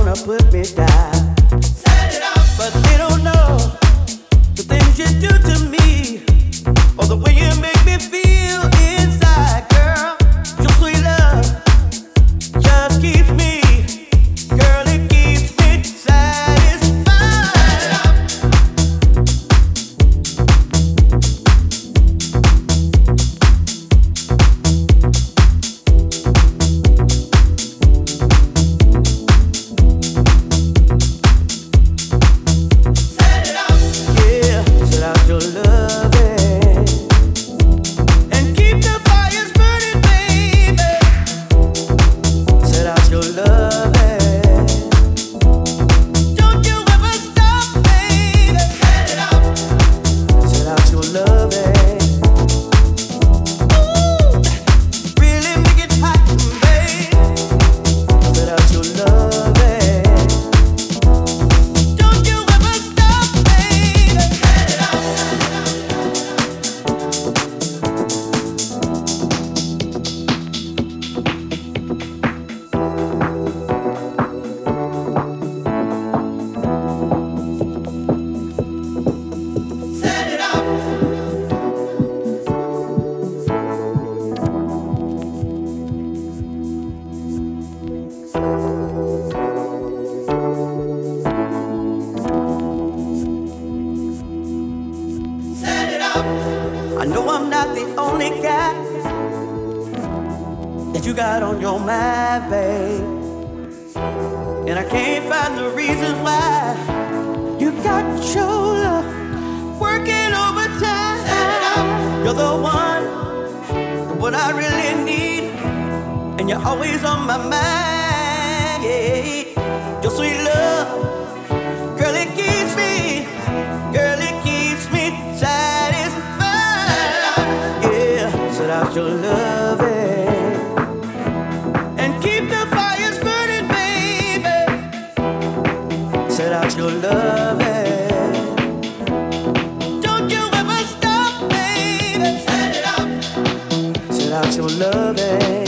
wanna put me down. Set it up, but they don't know the things you do to me, or the way you make me feel inside, girl. Your sweet love just keeps me, girl, it keeps me satisfied. Set it up. I know I'm not the only guy that you got on your mind, babe, and I can't find the reasons why you got your love working overtime. You're the one, what I really need, and you're always on my mind. Yeah, your sweet love, girl, it keeps me, girl, it keeps me satisfied. Set out your loving and keep the fires burning, baby. Set out your loving, don't you ever stop, baby. Set it up. Set out your loving.